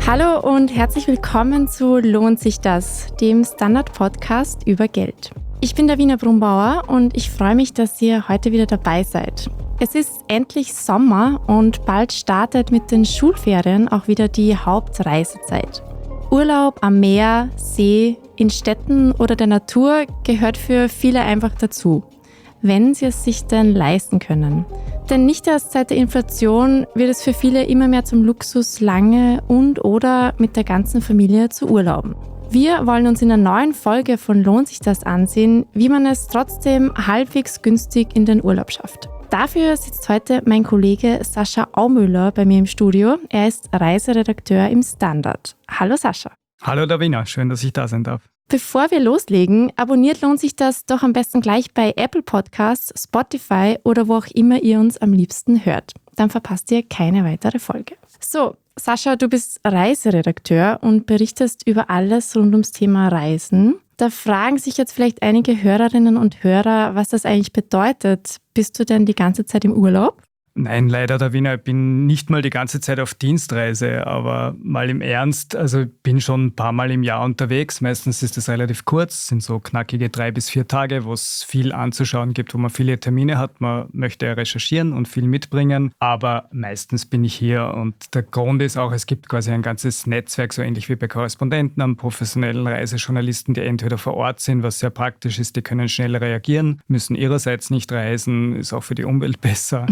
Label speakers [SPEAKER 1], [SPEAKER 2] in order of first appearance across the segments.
[SPEAKER 1] Hallo und herzlich willkommen zu Lohnt sich das, dem Standard-Podcast über Geld. Ich bin Davina Brumbauer und ich freue mich, dass ihr heute wieder dabei seid. Es ist endlich Sommer und bald startet mit den Schulferien auch wieder die Hauptreisezeit. Urlaub am Meer, See, in Städten oder der Natur gehört für viele einfach dazu, wenn sie es sich denn leisten können. Denn nicht erst seit der Inflation wird es für viele immer mehr zum Luxus, lange und/oder mit der ganzen Familie zu urlauben. Wir wollen uns in der neuen Folge von Lohnt sich das ansehen, wie man es trotzdem halbwegs günstig in den Urlaub schafft. Dafür sitzt heute mein Kollege Sascha Aumüller bei mir im Studio. Er ist Reiseredakteur im Standard. Hallo Sascha.
[SPEAKER 2] Hallo Davina, schön, dass ich da sein darf.
[SPEAKER 1] Bevor wir loslegen, abonniert Lohnt sich das doch am besten gleich bei Apple Podcasts, Spotify oder wo auch immer ihr uns am liebsten hört. Dann verpasst ihr keine weitere Folge. So, Sascha, du bist Reiseredakteur und berichtest über alles rund ums Thema Reisen. Da fragen sich jetzt vielleicht einige Hörerinnen und Hörer, was das eigentlich bedeutet. Bist du denn die ganze Zeit im Urlaub?
[SPEAKER 2] Nein, leider, Davina, ich bin nicht mal die ganze Zeit auf Dienstreise, aber mal im Ernst, also ich bin schon ein paar Mal im Jahr unterwegs. Meistens ist es relativ kurz, sind so knackige 3 bis 4 Tage, wo es viel anzuschauen gibt, wo man viele Termine hat. Man möchte ja recherchieren und viel mitbringen, aber meistens bin ich hier und der Grund ist auch, es gibt quasi ein ganzes Netzwerk, so ähnlich wie bei Korrespondenten, an professionellen Reisejournalisten, die entweder vor Ort sind, was sehr praktisch ist, die können schnell reagieren, müssen ihrerseits nicht reisen, ist auch für die Umwelt besser.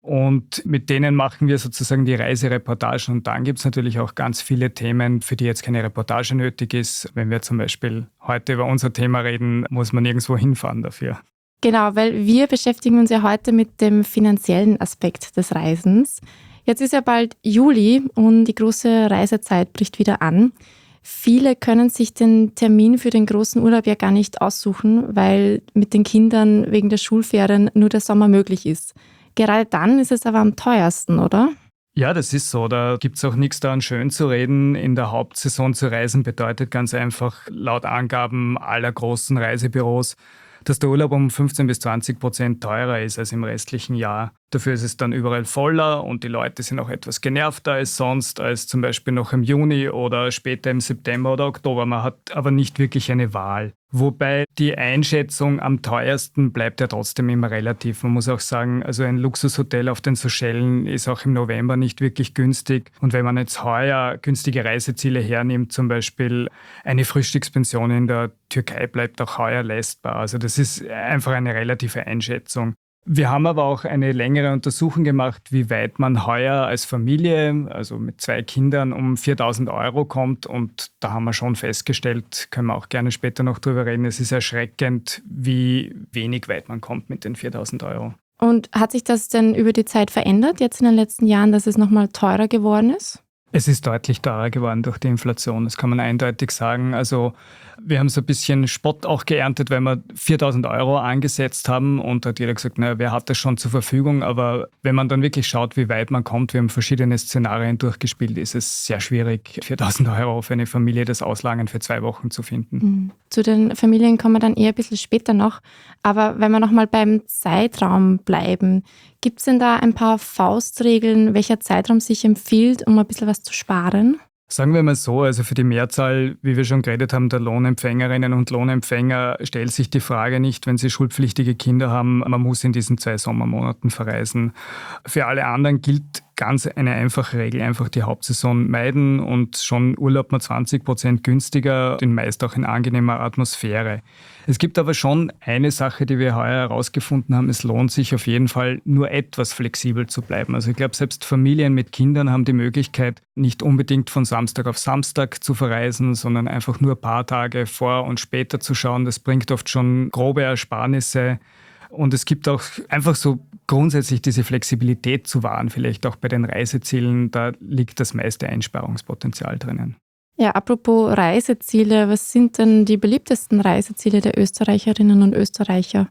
[SPEAKER 2] Und mit denen machen wir sozusagen die Reisereportagen. Und dann gibt es natürlich auch ganz viele Themen, für die jetzt keine Reportage nötig ist. Wenn wir zum Beispiel heute über unser Thema reden, muss man nirgendwo hinfahren dafür.
[SPEAKER 1] Genau, weil wir beschäftigen uns ja heute mit dem finanziellen Aspekt des Reisens. Jetzt ist ja bald Juli und die große Reisezeit bricht wieder an. Viele können sich den Termin für den großen Urlaub ja gar nicht aussuchen, weil mit den Kindern wegen der Schulferien nur der Sommer möglich ist. Gerade dann ist es aber am teuersten, oder?
[SPEAKER 2] Ja, das ist so. Da gibt es auch nichts daran schön zu reden. In der Hauptsaison zu reisen bedeutet ganz einfach laut Angaben aller großen Reisebüros, dass der Urlaub um 15 bis 20% teurer ist als im restlichen Jahr. Dafür ist es dann überall voller und die Leute sind auch etwas genervter als sonst, als zum Beispiel noch im Juni oder später im September oder Oktober. Man hat aber nicht wirklich eine Wahl. Wobei die Einschätzung am teuersten bleibt ja trotzdem immer relativ. Man muss auch sagen, also ein Luxushotel auf den Seychellen ist auch im November nicht wirklich günstig. Und wenn man jetzt heuer günstige Reiseziele hernimmt, zum Beispiel eine Frühstückspension in der Türkei bleibt auch heuer leistbar. Also das ist einfach eine relative Einschätzung. Wir haben aber auch eine längere Untersuchung gemacht, wie weit man heuer als Familie, also mit 2 Kindern, um 4.000 € kommt. Und da haben wir schon festgestellt, können wir auch gerne später noch drüber reden, es ist erschreckend, wie wenig weit man kommt mit den 4.000 €.
[SPEAKER 1] Und hat sich das denn über die Zeit verändert, jetzt in den letzten Jahren, dass es nochmal teurer geworden ist?
[SPEAKER 2] Es ist deutlich teurer geworden durch die Inflation, das kann man eindeutig sagen. Also wir haben so ein bisschen Spott auch geerntet, weil wir 4.000 € angesetzt haben und da hat jeder gesagt, naja, wer hat das schon zur Verfügung? Aber wenn man dann wirklich schaut, wie weit man kommt, wir haben verschiedene Szenarien durchgespielt, ist es sehr schwierig, 4.000 € für eine Familie das Auslangen für 2 Wochen zu finden.
[SPEAKER 1] Zu den Familien kommen wir dann eher ein bisschen später noch. Aber wenn wir nochmal beim Zeitraum bleiben, gibt es denn da ein paar Faustregeln, welcher Zeitraum sich empfiehlt, um ein bisschen was zu sparen?
[SPEAKER 2] Sagen wir mal so, also für die Mehrzahl, wie wir schon geredet haben, der Lohnempfängerinnen und Lohnempfänger stellt sich die Frage nicht, wenn sie schulpflichtige Kinder haben, man muss in diesen 2 Sommermonaten verreisen. Für alle anderen gilt ganz eine einfache Regel, einfach die Hauptsaison meiden und schon Urlaub mal 20% günstiger, den meist auch in angenehmer Atmosphäre. Es gibt aber schon eine Sache, die wir heuer herausgefunden haben, es lohnt sich auf jeden Fall nur etwas flexibel zu bleiben. Also ich glaube, selbst Familien mit Kindern haben die Möglichkeit, nicht unbedingt von Samstag auf Samstag zu verreisen, sondern einfach nur ein paar Tage vor und später zu schauen. Das bringt oft schon grobe Ersparnisse. Und es gibt auch einfach so grundsätzlich diese Flexibilität zu wahren, vielleicht auch bei den Reisezielen, da liegt das meiste Einsparungspotenzial drinnen.
[SPEAKER 1] Ja, apropos Reiseziele, was sind denn die beliebtesten Reiseziele der Österreicherinnen und Österreicher?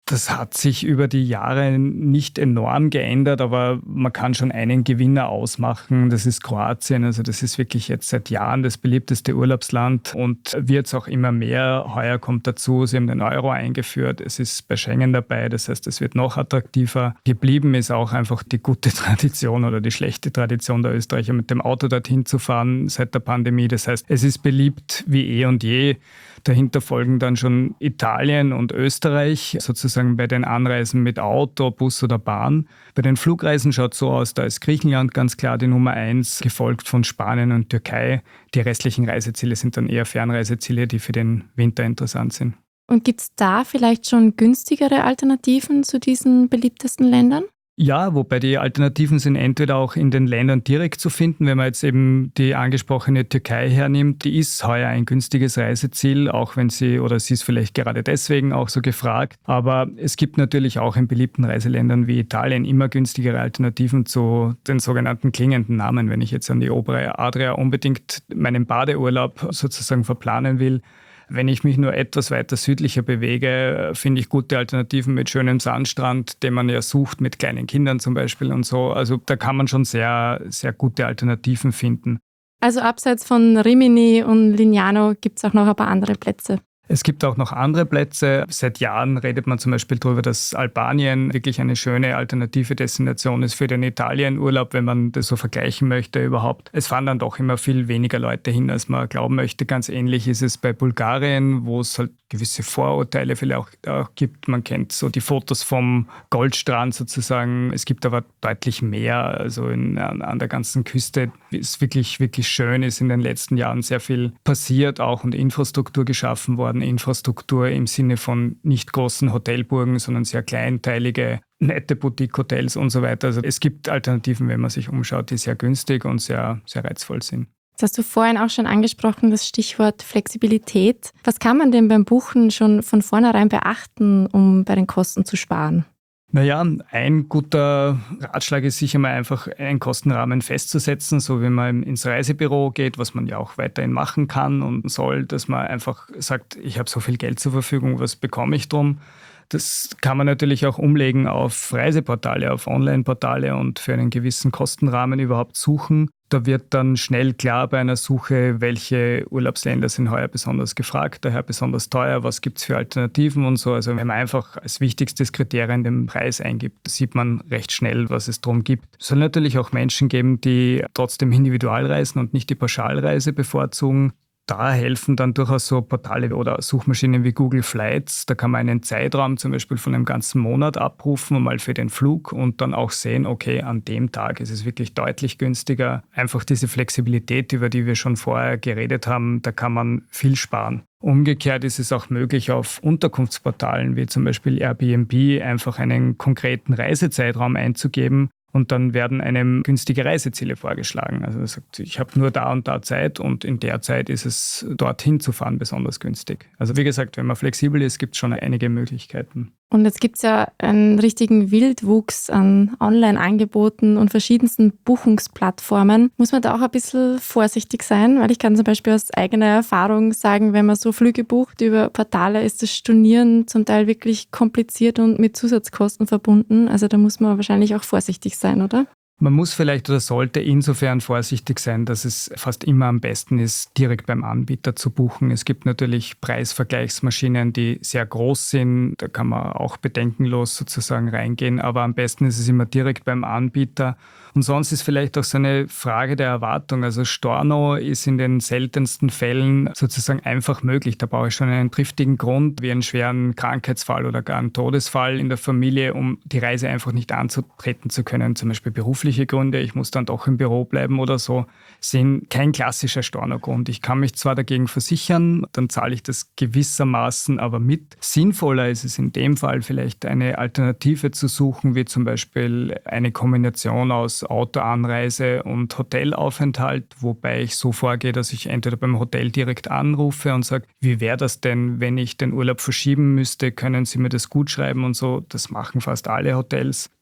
[SPEAKER 2] Das hat sich über die Jahre nicht enorm geändert, aber man kann schon einen Gewinner ausmachen. Das ist Kroatien. Also das ist wirklich jetzt seit Jahren das beliebteste Urlaubsland und wird es auch immer mehr. Heuer kommt dazu, sie haben den Euro eingeführt. Es ist bei Schengen dabei. Das heißt, es wird noch attraktiver. Geblieben ist auch einfach die gute Tradition oder die schlechte Tradition der Österreicher, mit dem Auto dorthin zu fahren seit der Pandemie. Das heißt, es ist beliebt wie eh und je. Dahinter folgen dann schon Italien und Österreich, sozusagen bei den Anreisen mit Auto, Bus oder Bahn. Bei den Flugreisen schaut es so aus, da ist Griechenland ganz klar die Nummer 1, gefolgt von Spanien und Türkei. Die restlichen Reiseziele sind dann eher Fernreiseziele, die für den Winter interessant sind.
[SPEAKER 1] Und gibt es da vielleicht schon günstigere Alternativen zu diesen beliebtesten Ländern?
[SPEAKER 2] Ja, wobei die Alternativen sind entweder auch in den Ländern direkt zu finden, wenn man jetzt eben die angesprochene Türkei hernimmt. Die ist heuer ein günstiges Reiseziel, auch wenn sie ist vielleicht gerade deswegen auch so gefragt. Aber es gibt natürlich auch in beliebten Reiseländern wie Italien immer günstigere Alternativen zu den sogenannten klingenden Namen. Wenn ich jetzt an die obere Adria unbedingt meinen Badeurlaub sozusagen verplanen will, wenn ich mich nur etwas weiter südlicher bewege, finde ich gute Alternativen mit schönem Sandstrand, den man ja sucht, mit kleinen Kindern zum Beispiel und so. Also da kann man schon sehr, sehr gute Alternativen finden.
[SPEAKER 1] Also abseits von Rimini und Lignano gibt es auch noch ein paar andere Plätze.
[SPEAKER 2] Es gibt auch noch andere Plätze. Seit Jahren redet man zum Beispiel darüber, dass Albanien wirklich eine schöne alternative Destination ist für den Italienurlaub, wenn man das so vergleichen möchte überhaupt. Es fahren dann doch immer viel weniger Leute hin, als man glauben möchte. Ganz ähnlich ist es bei Bulgarien, wo es halt gewisse Vorurteile vielleicht auch gibt. Man kennt so die Fotos vom Goldstrand sozusagen. Es gibt aber deutlich mehr. Also an der ganzen Küste ist wirklich, wirklich schön. Ist in den letzten Jahren sehr viel passiert auch und Infrastruktur geschaffen worden. Infrastruktur im Sinne von nicht großen Hotelburgen, sondern sehr kleinteilige, nette Boutique-Hotels und so weiter. Also es gibt Alternativen, wenn man sich umschaut, die sehr günstig und sehr, sehr reizvoll sind.
[SPEAKER 1] Das hast du vorhin auch schon angesprochen, das Stichwort Flexibilität. Was kann man denn beim Buchen schon von vornherein beachten, um bei den Kosten zu sparen?
[SPEAKER 2] Naja, ein guter Ratschlag ist sicher mal einfach einen Kostenrahmen festzusetzen, so wie man ins Reisebüro geht, was man ja auch weiterhin machen kann und soll, dass man einfach sagt, ich habe so viel Geld zur Verfügung, was bekomme ich drum? Das kann man natürlich auch umlegen auf Reiseportale, auf Online-Portale und für einen gewissen Kostenrahmen überhaupt suchen. Da wird dann schnell klar bei einer Suche, welche Urlaubsländer sind heuer besonders gefragt, daher besonders teuer, was gibt es für Alternativen und so. Also wenn man einfach als wichtigstes Kriterium den Preis eingibt, sieht man recht schnell, was es drum gibt. Es soll natürlich auch Menschen geben, die trotzdem individual reisen und nicht die Pauschalreise bevorzugen. Da helfen dann durchaus so Portale oder Suchmaschinen wie Google Flights. Da kann man einen Zeitraum zum Beispiel von einem ganzen Monat abrufen, mal für den Flug und dann auch sehen, okay, an dem Tag ist es wirklich deutlich günstiger. Einfach diese Flexibilität, über die wir schon vorher geredet haben, da kann man viel sparen. Umgekehrt ist es auch möglich, auf Unterkunftsportalen wie zum Beispiel Airbnb einfach einen konkreten Reisezeitraum einzugeben. Und dann werden einem günstige Reiseziele vorgeschlagen. Also man sagt, ich habe nur da und da Zeit und in der Zeit ist es dorthin zu fahren besonders günstig. Also wie gesagt, wenn man flexibel ist, gibt es schon einige Möglichkeiten.
[SPEAKER 1] Und jetzt gibt es ja einen richtigen Wildwuchs an Online-Angeboten und verschiedensten Buchungsplattformen. Muss man da auch ein bisschen vorsichtig sein? Weil ich kann zum Beispiel aus eigener Erfahrung sagen, wenn man so Flüge bucht über Portale, ist das Stornieren zum Teil wirklich kompliziert und mit Zusatzkosten verbunden. Also da muss man wahrscheinlich auch vorsichtig sein, oder?
[SPEAKER 2] Man muss vielleicht oder sollte insofern vorsichtig sein, dass es fast immer am besten ist, direkt beim Anbieter zu buchen. Es gibt natürlich Preisvergleichsmaschinen, die sehr groß sind. Da kann man auch bedenkenlos sozusagen reingehen. Aber am besten ist es immer direkt beim Anbieter. Und sonst ist vielleicht auch so eine Frage der Erwartung. Also Storno ist in den seltensten Fällen sozusagen einfach möglich. Da brauche ich schon einen triftigen Grund, wie einen schweren Krankheitsfall oder gar einen Todesfall in der Familie, um die Reise einfach nicht anzutreten zu können. Zum Beispiel berufliche Gründe, ich muss dann doch im Büro bleiben oder so, sind kein klassischer Stornogrund. Ich kann mich zwar dagegen versichern, dann zahle ich das gewissermaßen aber mit. Sinnvoller ist es in dem Fall vielleicht eine Alternative zu suchen, wie zum Beispiel eine Kombination aus Autoanreise und Hotelaufenthalt, wobei ich so vorgehe, dass ich entweder beim Hotel direkt anrufe und sage, wie wäre das denn, wenn ich den Urlaub verschieben müsste, können Sie mir das gut schreiben und so. Das machen fast alle Hotels.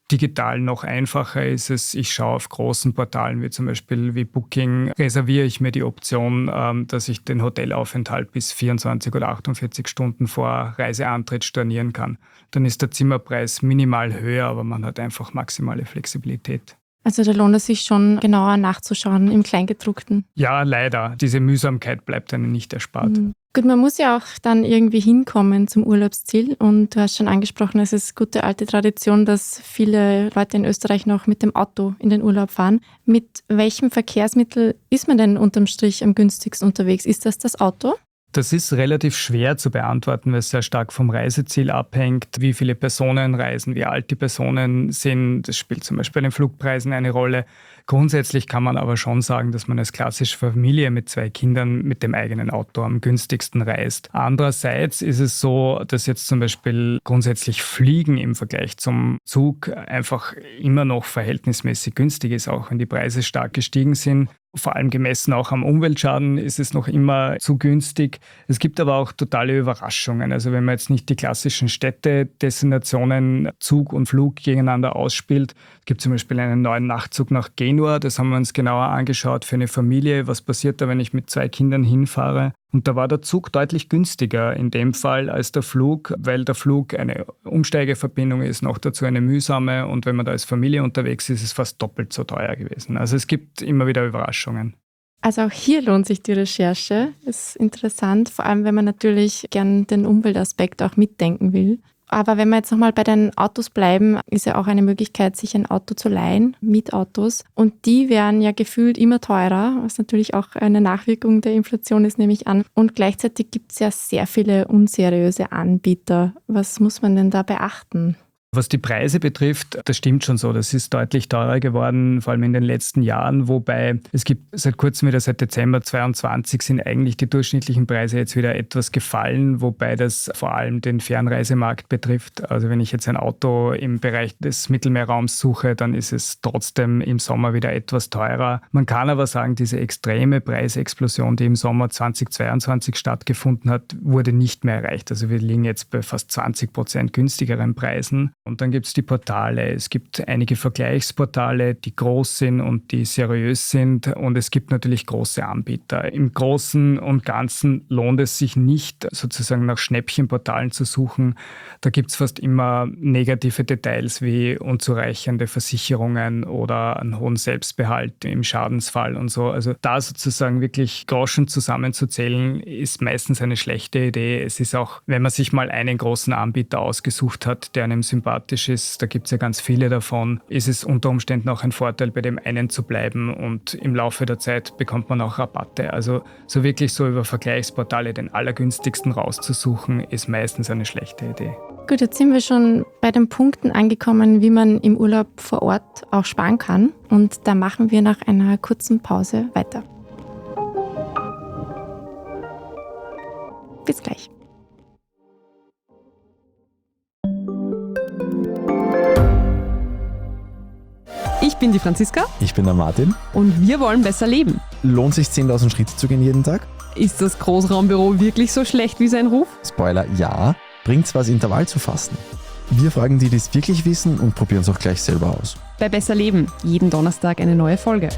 [SPEAKER 2] Digital noch einfacher ist es, ich schaue auf großen Portalen wie zum Beispiel wie Booking, reserviere ich mir die Option, dass ich den Hotelaufenthalt bis 24 oder 48 Stunden vor Reiseantritt stornieren kann. Dann ist der Zimmerpreis minimal höher, aber man hat einfach maximale Flexibilität.
[SPEAKER 1] Also da lohnt es sich schon genauer nachzuschauen im Kleingedruckten.
[SPEAKER 2] Ja, leider. Diese Mühsamkeit bleibt einem nicht erspart.
[SPEAKER 1] Gut, man muss ja auch dann irgendwie hinkommen zum Urlaubsziel und du hast schon angesprochen, es ist gute alte Tradition, dass viele Leute in Österreich noch mit dem Auto in den Urlaub fahren. Mit welchem Verkehrsmittel ist man denn unterm Strich am günstigsten unterwegs? Ist das Auto?
[SPEAKER 2] Das ist relativ schwer zu beantworten, weil es sehr stark vom Reiseziel abhängt, wie viele Personen reisen, wie alt die Personen sind. Das spielt zum Beispiel bei den Flugpreisen eine Rolle. Grundsätzlich kann man aber schon sagen, dass man als klassische Familie mit 2 Kindern mit dem eigenen Auto am günstigsten reist. Andererseits ist es so, dass jetzt zum Beispiel grundsätzlich Fliegen im Vergleich zum Zug einfach immer noch verhältnismäßig günstig ist, auch wenn die Preise stark gestiegen sind. Vor allem gemessen auch am Umweltschaden ist es noch immer zu günstig. Es gibt aber auch totale Überraschungen. Also wenn man jetzt nicht die klassischen Städtedestinationen Zug und Flug gegeneinander ausspielt, gibt zum Beispiel einen neuen Nachtzug nach Genua. Das haben wir uns genauer angeschaut für eine Familie. Was passiert da, wenn ich mit 2 Kindern hinfahre? Und da war der Zug deutlich günstiger in dem Fall als der Flug, weil der Flug eine Umsteigeverbindung ist, noch dazu eine mühsame. Und wenn man da als Familie unterwegs ist, ist es fast doppelt so teuer gewesen. Also es gibt immer wieder Überraschungen.
[SPEAKER 1] Also auch hier lohnt sich die Recherche. Ist interessant, vor allem wenn man natürlich gern den Umweltaspekt auch mitdenken will. Aber wenn wir jetzt nochmal bei den Autos bleiben, ist ja auch eine Möglichkeit, sich ein Auto zu leihen, Mietautos. Und die werden ja gefühlt immer teurer, was natürlich auch eine Nachwirkung der Inflation ist, nehme ich an. Und gleichzeitig gibt es ja sehr viele unseriöse Anbieter. Was muss man denn da beachten?
[SPEAKER 2] Was die Preise betrifft, das stimmt schon so. Das ist deutlich teurer geworden, vor allem in den letzten Jahren. Wobei es gibt seit kurzem wieder, seit Dezember 2022, sind eigentlich die durchschnittlichen Preise jetzt wieder etwas gefallen, wobei das vor allem den Fernreisemarkt betrifft. Also wenn ich jetzt ein Auto im Bereich des Mittelmeerraums suche, dann ist es trotzdem im Sommer wieder etwas teurer. Man kann aber sagen, diese extreme Preisexplosion, die im Sommer 2022 stattgefunden hat, wurde nicht mehr erreicht. Also wir liegen jetzt bei fast 20% günstigeren Preisen. Und dann gibt es die Portale. Es gibt einige Vergleichsportale, die groß sind und die seriös sind. Und es gibt natürlich große Anbieter. Im Großen und Ganzen lohnt es sich nicht, sozusagen nach Schnäppchenportalen zu suchen. Da gibt es fast immer negative Details wie unzureichende Versicherungen oder einen hohen Selbstbehalt im Schadensfall und so. Also da sozusagen wirklich Groschen zusammenzuzählen, ist meistens eine schlechte Idee. Es ist auch, wenn man sich mal einen großen Anbieter ausgesucht hat, der einem sympathisch ist, da gibt es ja ganz viele davon, ist es unter Umständen auch ein Vorteil, bei dem einen zu bleiben und im Laufe der Zeit bekommt man auch Rabatte. Also so wirklich so über Vergleichsportale den allergünstigsten rauszusuchen, ist meistens eine schlechte Idee.
[SPEAKER 1] Gut, jetzt sind wir schon bei den Punkten angekommen, wie man im Urlaub vor Ort auch sparen kann. Und da machen wir nach einer kurzen Pause weiter. Bis gleich.
[SPEAKER 3] Ich bin die Franziska.
[SPEAKER 4] Ich bin der Martin.
[SPEAKER 3] Und wir wollen besser leben.
[SPEAKER 4] Lohnt sich 10.000 Schritte zu gehen jeden Tag?
[SPEAKER 3] Ist das Großraumbüro wirklich so schlecht wie sein Ruf?
[SPEAKER 4] Spoiler, ja. Bringt's was, Intervall zu fassen? Wir fragen die, die es wirklich wissen und probieren es auch gleich selber aus.
[SPEAKER 3] Bei Besser Leben, jeden Donnerstag eine neue Folge.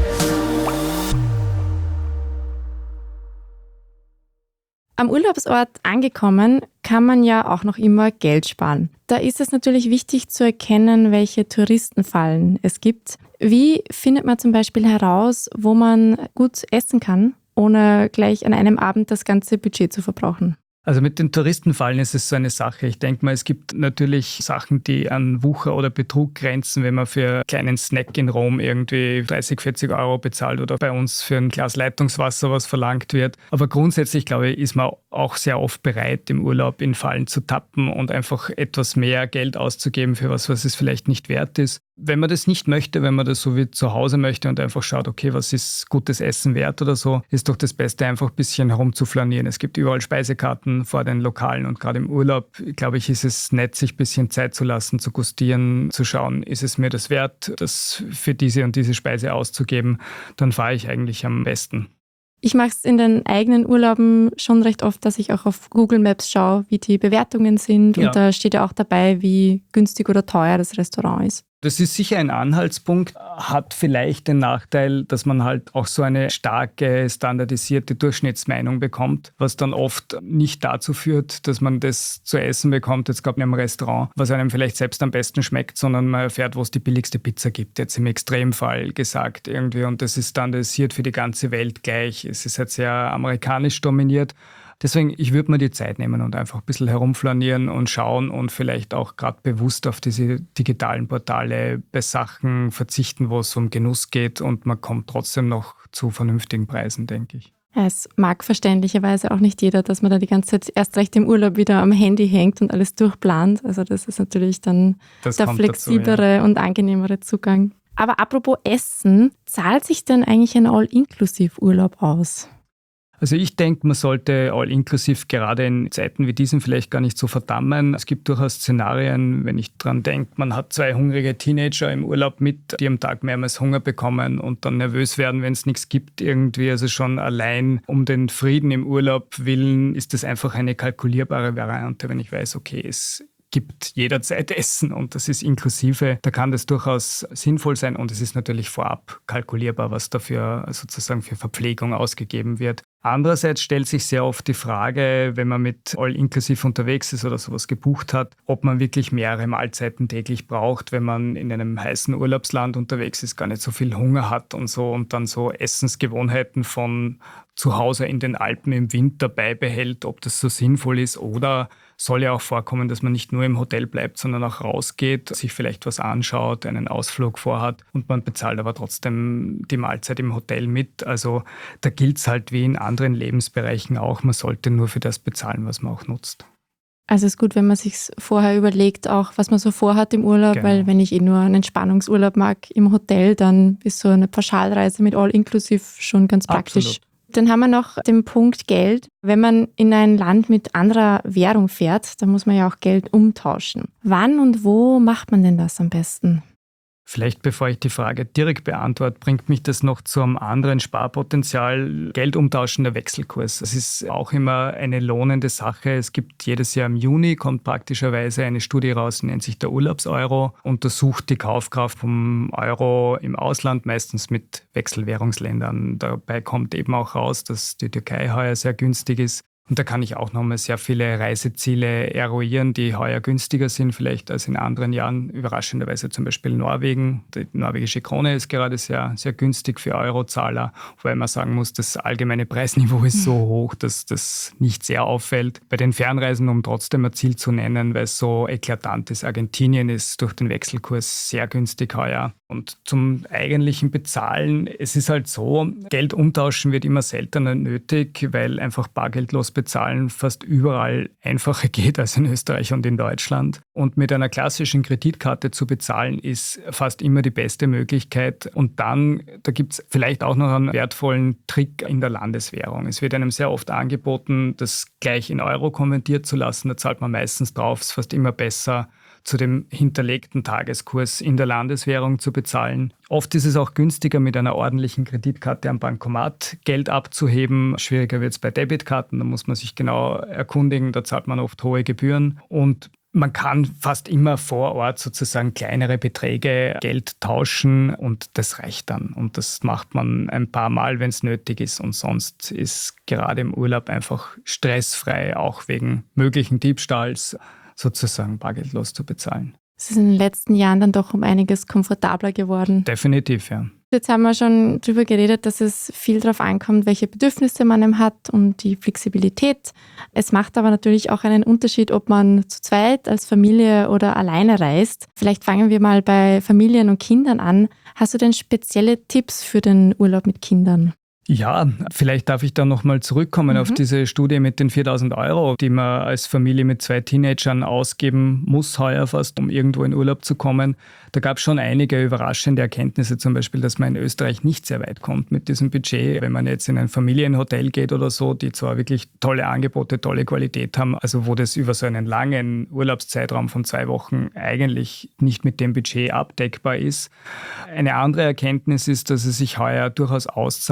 [SPEAKER 1] Am Urlaubsort angekommen, kann man ja auch noch immer Geld sparen. Da ist es natürlich wichtig zu erkennen, welche Touristenfallen es gibt. Wie findet man zum Beispiel heraus, wo man gut essen kann, ohne gleich an einem Abend das ganze Budget zu verbrauchen?
[SPEAKER 2] Also mit den Touristenfallen ist es so eine Sache. Ich denke mal, es gibt natürlich Sachen, die an Wucher oder Betrug grenzen, wenn man für einen kleinen Snack in Rom irgendwie 30, 40 Euro bezahlt oder bei uns für ein Glas Leitungswasser was verlangt wird. Aber grundsätzlich, glaube ich, ist man auch sehr oft bereit, im Urlaub in Fallen zu tappen und einfach etwas mehr Geld auszugeben für was es vielleicht nicht wert ist. Wenn man das nicht möchte, wenn man das so wie zu Hause möchte und einfach schaut, okay, was ist gutes Essen wert oder so, ist doch das Beste, einfach ein bisschen herumzuflanieren. Es gibt überall Speisekarten vor den Lokalen und gerade im Urlaub, glaube ich, ist es nett, sich ein bisschen Zeit zu lassen, zu gustieren, zu schauen, ist es mir das wert, das für diese und diese Speise auszugeben, dann fahre ich eigentlich am besten.
[SPEAKER 1] Ich mache es in den eigenen Urlauben schon recht oft, dass ich auch auf Google Maps schaue, wie die Bewertungen sind.
[SPEAKER 2] Ja.
[SPEAKER 1] Und da steht ja auch dabei, wie günstig oder teuer das Restaurant ist.
[SPEAKER 2] Das ist sicher ein Anhaltspunkt, hat vielleicht den Nachteil, dass man halt auch so eine starke, standardisierte Durchschnittsmeinung bekommt, was dann oft nicht dazu führt, dass man das zu essen bekommt, jetzt gerade in einem Restaurant, was einem vielleicht selbst am besten schmeckt, sondern man erfährt, wo es die billigste Pizza gibt, jetzt im Extremfall gesagt irgendwie. Und das ist standardisiert für die ganze Welt gleich. Es ist halt sehr amerikanisch dominiert. Deswegen, ich würde mir die Zeit nehmen und einfach ein bisschen herumflanieren und schauen und vielleicht auch gerade bewusst auf diese digitalen Portale bei Sachen verzichten, wo es um Genuss geht und man kommt trotzdem noch zu vernünftigen Preisen, denke ich.
[SPEAKER 1] Es mag verständlicherweise auch nicht jeder, dass man da die ganze Zeit erst recht im Urlaub wieder am Handy hängt und alles durchplant. Also das ist natürlich dann der flexiblere und angenehmere Zugang. Aber apropos Essen, zahlt sich denn eigentlich ein All-Inklusiv-Urlaub aus?
[SPEAKER 2] Also ich denke, man sollte All-Inclusive gerade in Zeiten wie diesen vielleicht gar nicht so verdammen. Es gibt durchaus Szenarien, wenn ich dran denke, man hat 2 hungrige Teenager im Urlaub mit, die am Tag mehrmals Hunger bekommen und dann nervös werden, wenn es nichts gibt irgendwie. Also schon allein um den Frieden im Urlaub willen ist das einfach eine kalkulierbare Variante, wenn ich weiß, okay, es gibt jederzeit Essen und das ist inklusive. Da kann das durchaus sinnvoll sein und es ist natürlich vorab kalkulierbar, was dafür sozusagen für Verpflegung ausgegeben wird. Andererseits stellt sich sehr oft die Frage, wenn man mit All-Inclusive unterwegs ist oder sowas gebucht hat, ob man wirklich mehrere Mahlzeiten täglich braucht, wenn man in einem heißen Urlaubsland unterwegs ist, gar nicht so viel Hunger hat und so und dann so Essensgewohnheiten von zu Hause in den Alpen im Winter beibehält, ob das so sinnvoll ist oder soll ja auch vorkommen, dass man nicht nur im Hotel bleibt, sondern auch rausgeht, sich vielleicht was anschaut, einen Ausflug vorhat und man bezahlt aber trotzdem die Mahlzeit im Hotel mit. Also da gilt es halt wie in anderen Lebensbereichen auch, man sollte nur für das bezahlen, was man auch nutzt.
[SPEAKER 1] Also es ist gut, wenn man sich vorher überlegt, auch was man so vorhat im Urlaub,
[SPEAKER 2] Genau.
[SPEAKER 1] Weil wenn ich nur einen Entspannungsurlaub mag im Hotel, dann ist so eine Pauschalreise mit All-Inclusive schon ganz praktisch.
[SPEAKER 2] Absolut.
[SPEAKER 1] Dann haben wir noch den Punkt Geld. Wenn man in ein Land mit anderer Währung fährt, dann muss man ja auch Geld umtauschen. Wann und wo macht man denn das am besten?
[SPEAKER 2] Vielleicht bevor ich die Frage direkt beantworte, bringt mich das noch zu einem anderen Sparpotenzial, Geld umtauschen, der Wechselkurs. Das ist auch immer eine lohnende Sache. Es gibt jedes Jahr im Juni, kommt praktischerweise eine Studie raus, nennt sich der Urlaubseuro, untersucht die Kaufkraft vom Euro im Ausland, meistens mit Wechselwährungsländern. Dabei kommt eben auch raus, dass die Türkei heuer sehr günstig ist. Und da kann ich auch nochmal sehr viele Reiseziele eruieren, die heuer günstiger sind vielleicht als in anderen Jahren. Überraschenderweise zum Beispiel Norwegen. Die norwegische Krone ist gerade sehr, sehr günstig für Eurozahler, wobei man sagen muss, das allgemeine Preisniveau ist so hoch, dass das nicht sehr auffällt. Bei den Fernreisen, um trotzdem ein Ziel zu nennen, weil es so eklatant ist, Argentinien ist durch den Wechselkurs sehr günstig heuer. Und zum eigentlichen Bezahlen, es ist halt so, Geld umtauschen wird immer seltener nötig, weil einfach bargeldlos bezahlen fast überall einfacher geht als in Österreich und in Deutschland. Und mit einer klassischen Kreditkarte zu bezahlen ist fast immer die beste Möglichkeit. Und dann, da gibt es vielleicht auch noch einen wertvollen Trick in der Landeswährung. Es wird einem sehr oft angeboten, das gleich in Euro konvertiert zu lassen. Da zahlt man meistens drauf, ist fast immer besser, zu dem hinterlegten Tageskurs in der Landeswährung zu bezahlen. Oft ist es auch günstiger, mit einer ordentlichen Kreditkarte am Bankomat Geld abzuheben. Schwieriger wird es bei Debitkarten, da muss man sich genau erkundigen, da zahlt man oft hohe Gebühren. Und man kann fast immer vor Ort sozusagen kleinere Beträge Geld tauschen und das reicht dann. Und das macht man ein paar Mal, wenn es nötig ist. Und sonst ist gerade im Urlaub einfach stressfrei, auch wegen möglichen Diebstahls, sozusagen bargeldlos zu bezahlen.
[SPEAKER 1] Es ist in den letzten Jahren dann doch um einiges komfortabler geworden.
[SPEAKER 2] Definitiv, ja.
[SPEAKER 1] Jetzt haben wir schon darüber geredet, dass es viel darauf ankommt, welche Bedürfnisse man hat und die Flexibilität. Es macht aber natürlich auch einen Unterschied, ob man zu zweit, als Familie oder alleine reist. Vielleicht fangen wir mal bei Familien und Kindern an. Hast du denn spezielle Tipps für den Urlaub mit Kindern?
[SPEAKER 2] Ja, vielleicht darf ich da nochmal zurückkommen auf diese Studie mit den 4.000 Euro, die man als Familie mit 2 Teenagern ausgeben muss heuer fast, um irgendwo in Urlaub zu kommen. Da gab es schon einige überraschende Erkenntnisse, zum Beispiel, dass man in Österreich nicht sehr weit kommt mit diesem Budget. Wenn man jetzt in ein Familienhotel geht oder so, die zwar wirklich tolle Angebote, tolle Qualität haben, also wo das über so einen langen Urlaubszeitraum von 2 Wochen eigentlich nicht mit dem Budget abdeckbar ist. Eine andere Erkenntnis ist, dass es sich heuer durchaus auszahlen kann,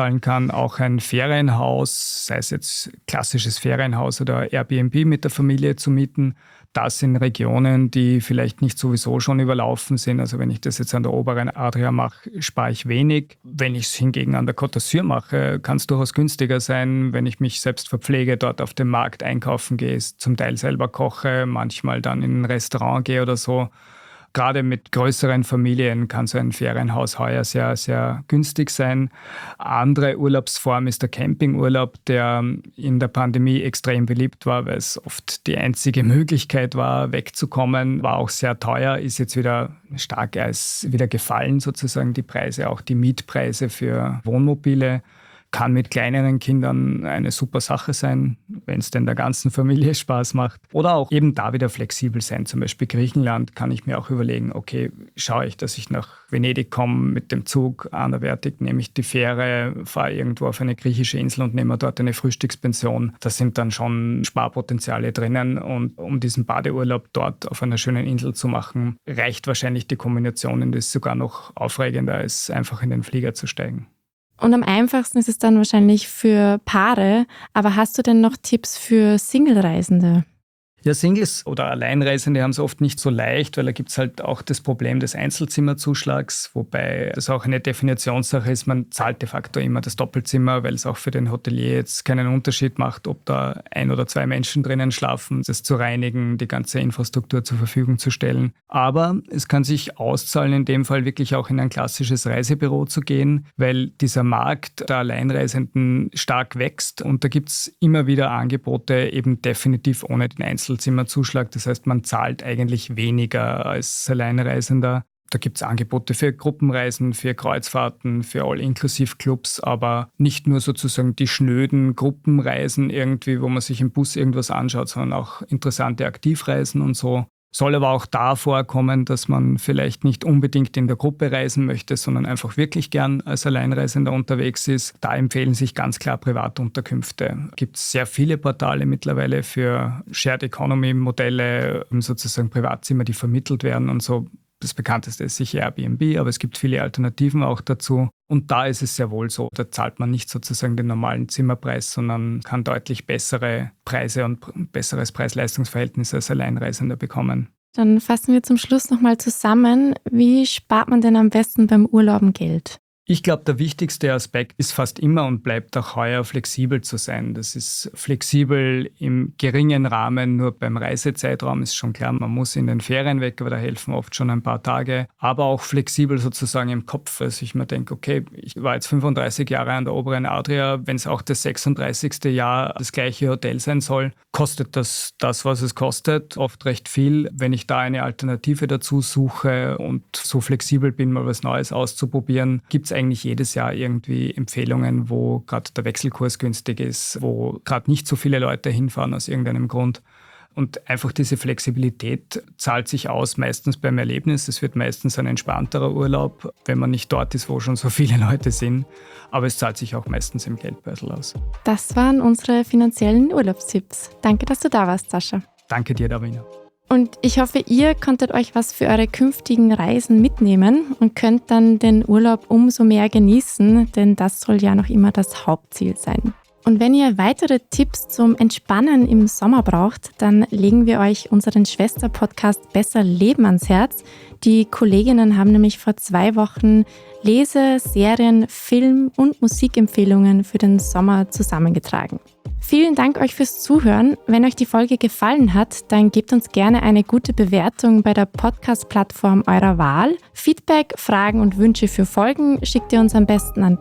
[SPEAKER 2] dann auch ein Ferienhaus, sei es jetzt klassisches Ferienhaus oder Airbnb mit der Familie zu mieten. Das in Regionen, die vielleicht nicht sowieso schon überlaufen sind. Also wenn ich das jetzt an der oberen Adria mache, spare ich wenig. Wenn ich es hingegen an der Côte d'Azur mache, kann es durchaus günstiger sein, wenn ich mich selbst verpflege, dort auf dem Markt einkaufen gehe, zum Teil selber koche, manchmal dann in ein Restaurant gehe oder so. Gerade mit größeren Familien kann so ein Ferienhaus heuer sehr, sehr günstig sein. Andere Urlaubsform ist der Campingurlaub, der in der Pandemie extrem beliebt war, weil es oft die einzige Möglichkeit war, wegzukommen. War auch sehr teuer, ist jetzt wieder stark wieder gefallen sozusagen, die Preise, auch die Mietpreise für Wohnmobile. Kann mit kleineren Kindern eine super Sache sein, wenn es denn der ganzen Familie Spaß macht. Oder auch eben da wieder flexibel sein. Zum Beispiel Griechenland kann ich mir auch überlegen, okay, schaue ich, dass ich nach Venedig komme mit dem Zug, anderweitig nehme ich die Fähre, fahre irgendwo auf eine griechische Insel und nehme dort eine Frühstückspension. Da sind dann schon Sparpotenziale drinnen. Und um diesen Badeurlaub dort auf einer schönen Insel zu machen, reicht wahrscheinlich die Kombination und ist sogar noch aufregender, als einfach in den Flieger zu steigen.
[SPEAKER 1] Und am einfachsten ist es dann wahrscheinlich für Paare. Aber hast du denn noch Tipps für Single-Reisende?
[SPEAKER 2] Ja, Singles oder Alleinreisende haben es oft nicht so leicht, weil da gibt es halt auch das Problem des Einzelzimmerzuschlags, wobei das auch eine Definitionssache ist. Man zahlt de facto immer das Doppelzimmer, weil es auch für den Hotelier jetzt keinen Unterschied macht, ob da 1 oder 2 Menschen drinnen schlafen, das zu reinigen, die ganze Infrastruktur zur Verfügung zu stellen. Aber es kann sich auszahlen, in dem Fall wirklich auch in ein klassisches Reisebüro zu gehen, weil dieser Markt der Alleinreisenden stark wächst und da gibt es immer wieder Angebote, eben definitiv ohne den Einzelzimmerzuschlag. Das heißt, man zahlt eigentlich weniger als Alleinreisender. Da gibt es Angebote für Gruppenreisen, für Kreuzfahrten, für All-Inclusive-Clubs, aber nicht nur sozusagen die schnöden Gruppenreisen irgendwie, wo man sich im Bus irgendwas anschaut, sondern auch interessante Aktivreisen und so. Soll aber auch da vorkommen, dass man vielleicht nicht unbedingt in der Gruppe reisen möchte, sondern einfach wirklich gern als Alleinreisender unterwegs ist. Da empfehlen sich ganz klar Privatunterkünfte. Es gibt sehr viele Portale mittlerweile für Shared Economy Modelle, sozusagen Privatzimmer, die vermittelt werden und so. Das bekannteste ist sicher Airbnb, aber es gibt viele Alternativen auch dazu. Und da ist es sehr wohl so, da zahlt man nicht sozusagen den normalen Zimmerpreis, sondern kann deutlich bessere Preise und besseres Preis-Leistungs-Verhältnis als Alleinreisender bekommen.
[SPEAKER 1] Dann fassen wir zum Schluss nochmal zusammen. Wie spart man denn am besten beim Urlauben Geld?
[SPEAKER 2] Ich glaube, der wichtigste Aspekt ist fast immer und bleibt auch heuer flexibel zu sein. Das ist flexibel im geringen Rahmen, nur beim Reisezeitraum ist schon klar, man muss in den Ferien weg, aber da helfen oft schon ein paar Tage. Aber auch flexibel sozusagen im Kopf, also ich mir denke, okay, ich war jetzt 35 Jahre an der oberen Adria, wenn es auch das 36. Jahr das gleiche Hotel sein soll, kostet das, was es kostet, oft recht viel. Wenn ich da eine Alternative dazu suche und so flexibel bin, mal was Neues auszuprobieren, gibt es eigentlich jedes Jahr irgendwie Empfehlungen, wo gerade der Wechselkurs günstig ist, wo gerade nicht so viele Leute hinfahren aus irgendeinem Grund. Und einfach diese Flexibilität zahlt sich aus, meistens beim Erlebnis. Es wird meistens ein entspannterer Urlaub, wenn man nicht dort ist, wo schon so viele Leute sind. Aber es zahlt sich auch meistens im Geldbeutel aus.
[SPEAKER 1] Das waren unsere finanziellen Urlaubstipps. Danke, dass du da warst, Sascha.
[SPEAKER 2] Danke dir, Davina.
[SPEAKER 1] Und ich hoffe, ihr konntet euch was für eure künftigen Reisen mitnehmen und könnt dann den Urlaub umso mehr genießen, denn das soll ja noch immer das Hauptziel sein. Und wenn ihr weitere Tipps zum Entspannen im Sommer braucht, dann legen wir euch unseren Schwester-Podcast Besser Leben ans Herz. Die Kolleginnen haben nämlich vor 2 Wochen Lese-, Serien-, Film- und Musikempfehlungen für den Sommer zusammengetragen. Vielen Dank euch fürs Zuhören. Wenn euch die Folge gefallen hat, dann gebt uns gerne eine gute Bewertung bei der Podcast-Plattform eurer Wahl. Feedback, Fragen und Wünsche für Folgen schickt ihr uns am besten an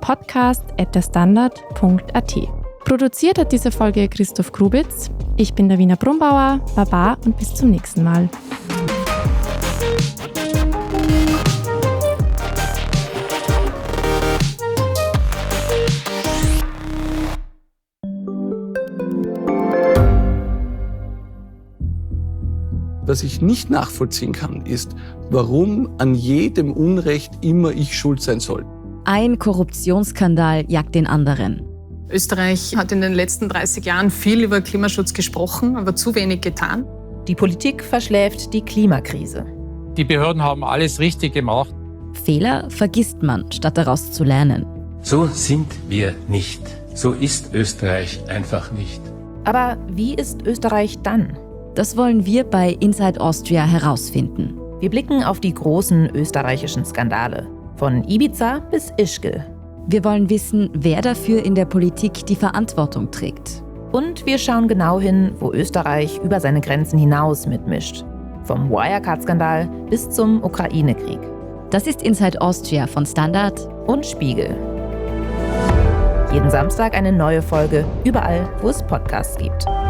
[SPEAKER 1] podcast@derstandard.at. Produziert hat diese Folge Christoph Grubitz. Ich bin Davina Brumbauer. Baba und bis zum nächsten Mal.
[SPEAKER 5] Was ich nicht nachvollziehen kann, ist, warum an jedem Unrecht immer ich schuld sein soll.
[SPEAKER 6] Ein Korruptionsskandal jagt den anderen.
[SPEAKER 7] Österreich hat in den letzten 30 Jahren viel über Klimaschutz gesprochen, aber zu wenig getan.
[SPEAKER 8] Die Politik verschläft die Klimakrise.
[SPEAKER 9] Die Behörden haben alles richtig gemacht.
[SPEAKER 6] Fehler vergisst man, statt daraus zu lernen.
[SPEAKER 9] So sind wir nicht. So ist Österreich einfach nicht.
[SPEAKER 8] Aber wie ist Österreich dann?
[SPEAKER 6] Das wollen wir bei Inside Austria herausfinden.
[SPEAKER 8] Wir blicken auf die großen österreichischen Skandale. Von Ibiza bis Ischgl.
[SPEAKER 6] Wir wollen wissen, wer dafür in der Politik die Verantwortung trägt.
[SPEAKER 8] Und wir schauen genau hin, wo Österreich über seine Grenzen hinaus mitmischt. Vom Wirecard-Skandal bis zum Ukraine-Krieg.
[SPEAKER 6] Das ist Inside Austria von Standard
[SPEAKER 8] und Spiegel. Jeden Samstag eine neue Folge, überall, wo es Podcasts gibt.